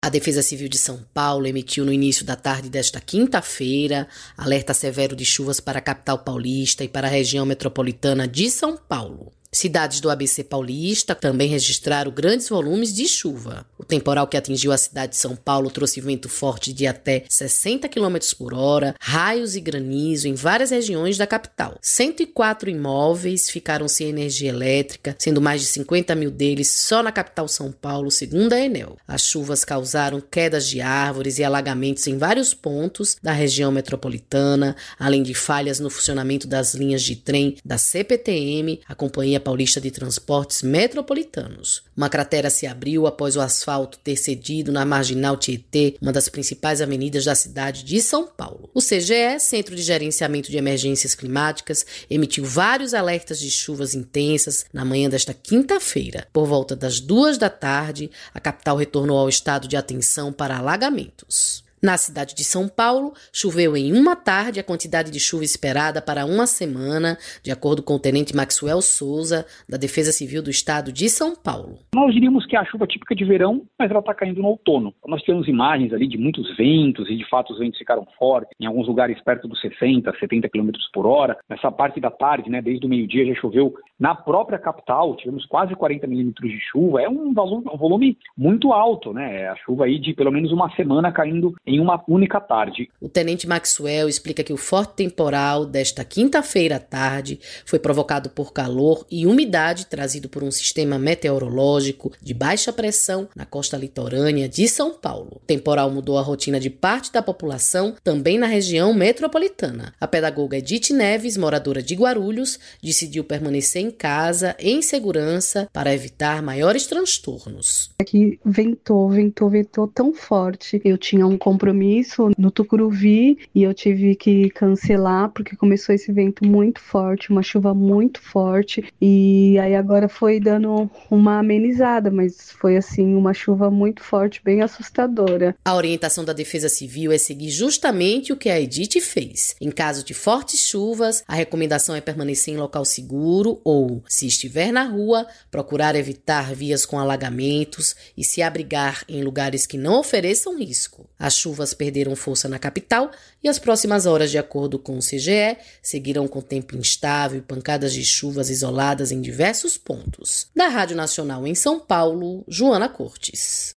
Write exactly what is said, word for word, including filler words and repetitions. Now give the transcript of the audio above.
A Defesa Civil de São Paulo emitiu no início da tarde desta quinta-feira alerta severo de chuvas para a capital paulista e para a região metropolitana de São Paulo. Cidades do A B C paulista também registraram grandes volumes de chuva. O temporal que atingiu a cidade de São Paulo trouxe vento forte de até sessenta quilômetros por hora, raios e granizo em várias regiões da capital. cento e quatro imóveis ficaram sem energia elétrica, sendo mais de cinquenta mil deles só na capital São Paulo, segundo a Enel. As chuvas causaram quedas de árvores e alagamentos em vários pontos da região metropolitana, além de falhas no funcionamento das linhas de trem da C P T M, a Companhia Paulista de Transportes Metropolitanos. Uma cratera se abriu após o asfalto ter cedido na Marginal Tietê, uma das principais avenidas da cidade de São Paulo. O C G E, Centro de Gerenciamento de Emergências Climáticas, emitiu vários alertas de chuvas intensas na manhã desta quinta-feira. Por volta das duas da tarde, a capital retornou ao estado de atenção para alagamentos. Na cidade de São Paulo, choveu em uma tarde a quantidade de chuva esperada para uma semana, de acordo com o tenente Maxwell Souza, da Defesa Civil do Estado de São Paulo. Nós diríamos que é a chuva típica de verão, mas ela está caindo no outono. Nós temos imagens ali de muitos ventos e, de fato, os ventos ficaram fortes, em alguns lugares perto dos sessenta, setenta quilômetros por hora. Nessa parte da tarde, né, desde o meio-dia, já choveu na própria capital, tivemos quase quarenta milímetros de chuva. É um volume, um volume muito alto, né? É a chuva aí de pelo menos uma semana caindo em uma única tarde. O tenente Maxwell explica que o forte temporal desta quinta-feira à tarde foi provocado por calor e umidade trazido por um sistema meteorológico de baixa pressão na costa litorânea de São Paulo. O temporal mudou a rotina de parte da população, também na região metropolitana. A pedagoga Edith Neves, moradora de Guarulhos, decidiu permanecer em casa, em segurança, para evitar maiores transtornos. Aqui ventou, ventou, ventou tão forte. Eu tinha um compromisso no Tucuruvi e eu tive que cancelar porque começou esse vento muito forte, uma chuva muito forte, e aí agora foi dando uma amenizada, mas foi assim uma chuva muito forte, bem assustadora. A orientação da Defesa Civil é seguir justamente o que a Edith fez. Em caso de fortes chuvas, a recomendação é permanecer em local seguro ou, se estiver na rua, procurar evitar vias com alagamentos e se abrigar em lugares que não ofereçam risco. As chuvas perderam força na capital e as próximas horas, de acordo com o C G E, seguirão com tempo instável e pancadas de chuvas isoladas em diversos pontos. Da Rádio Nacional em São Paulo, Joana Cortes.